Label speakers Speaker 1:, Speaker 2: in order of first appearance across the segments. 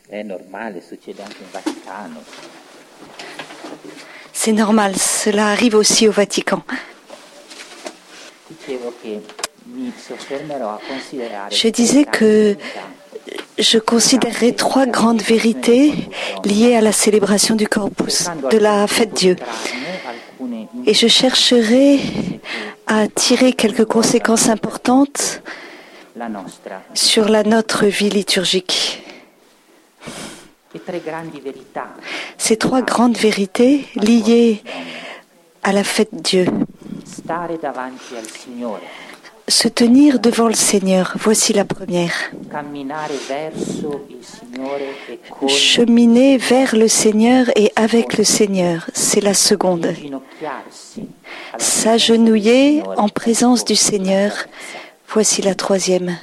Speaker 1: C'est normal, cela arrive aussi au Vatican. Je disais que je considérerai 3 grandes vérités liées à la célébration du Corpus, de la fête Dieu. Et je chercherai à tirer quelques conséquences importantes sur notre vie liturgique. Ces 3 grandes vérités liées à la fête Dieu. Se tenir devant le Seigneur, voici la première. Cheminer vers le Seigneur et avec le Seigneur, c'est la seconde. S'agenouiller en présence du Seigneur, voici la troisième.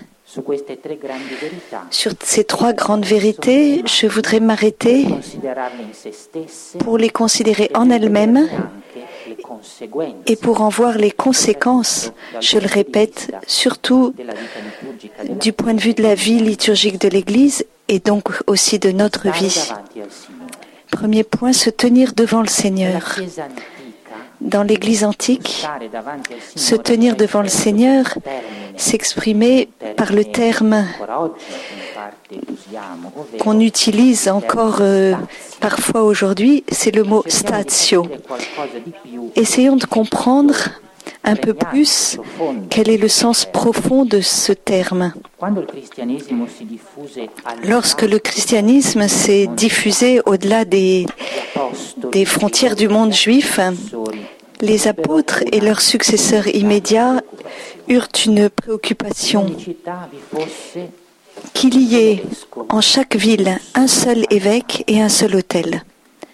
Speaker 1: Sur ces 3 grandes vérités, je voudrais m'arrêter pour les considérer en elles-mêmes et pour en voir les conséquences, je le répète, surtout du point de vue de la vie liturgique de l'Église et donc aussi de notre vie. Premier point, se tenir devant le Seigneur. Dans l'Église antique, se tenir devant le Seigneur s'exprimait par le terme qu'on utilise encore parfois aujourd'hui, c'est le mot statio. Essayons de comprendre un peu plus quel est le sens profond de ce terme. Lorsque le christianisme s'est diffusé au-delà des frontières du monde juif, les apôtres et leurs successeurs immédiats eurent une préoccupation qu'il y ait en chaque ville un seul évêque et un seul autel.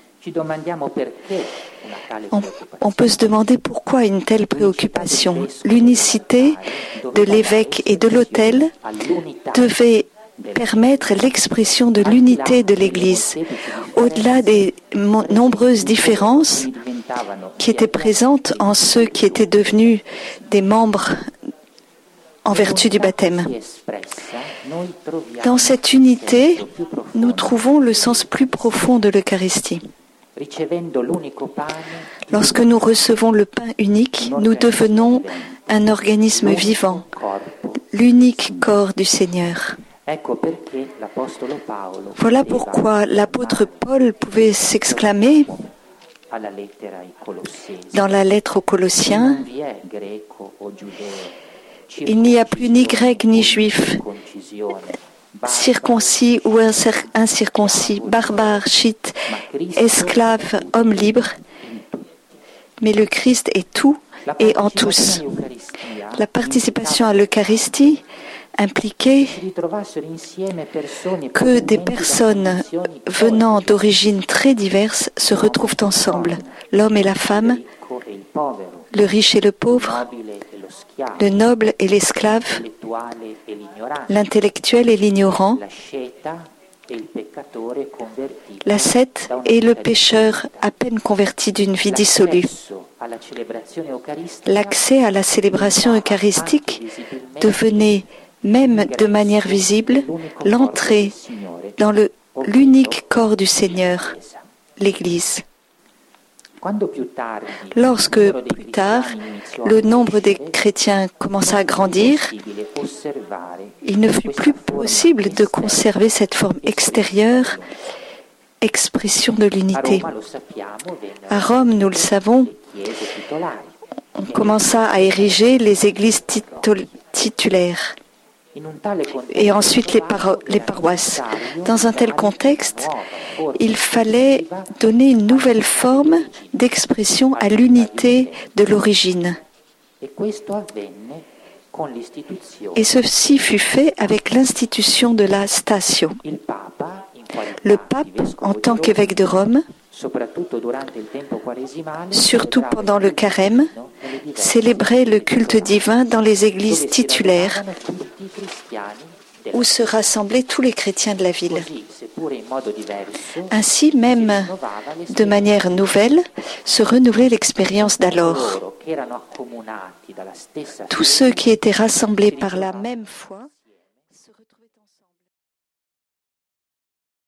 Speaker 1: On peut se demander pourquoi une telle préoccupation. L'unicité de l'évêque et de l'autel devait permettre l'expression de l'unité de l'Église, au-delà des nombreuses différences qui étaient présentes en ceux qui étaient devenus des membres en vertu du baptême. Dans cette unité, nous trouvons le sens plus profond de l'Eucharistie. Lorsque nous recevons le pain unique, nous devenons un organisme vivant, l'unique corps du Seigneur. Voilà pourquoi l'apôtre Paul pouvait s'exclamer dans la lettre aux Colossiens, « Il n'y a plus ni grec ni juif, circoncis ou incirconcis, barbare, scythe, esclave, homme libre, mais le Christ est tout et en tous. » La participation à l'Eucharistie impliquait que des personnes venant d'origines très diverses se retrouvent ensemble, l'homme et la femme, le riche et le pauvre, le noble et l'esclave, l'intellectuel et l'ignorant, l'ascète et le pécheur à peine converti d'une vie dissolue. L'accès à la célébration eucharistique devenait, même de manière visible, l'entrée dans l'unique corps du Seigneur, l'Église. Lorsque, plus tard, le nombre des chrétiens commença à grandir, il ne fut plus possible de conserver cette forme extérieure, expression de l'unité. À Rome, nous le savons, on commença à ériger les églises titulaires et ensuite les paroisses. Dans un tel contexte, il fallait donner une nouvelle forme d'expression à l'unité de l'origine. Et ceci fut fait avec l'institution de la Statio. Le pape, en tant qu'évêque de Rome, surtout pendant le carême, célébrait le culte divin dans les églises titulaires où se rassemblaient tous les chrétiens de la ville. Ainsi, même de manière nouvelle, se renouvelait l'expérience d'alors. Tous ceux qui étaient rassemblés par la même foi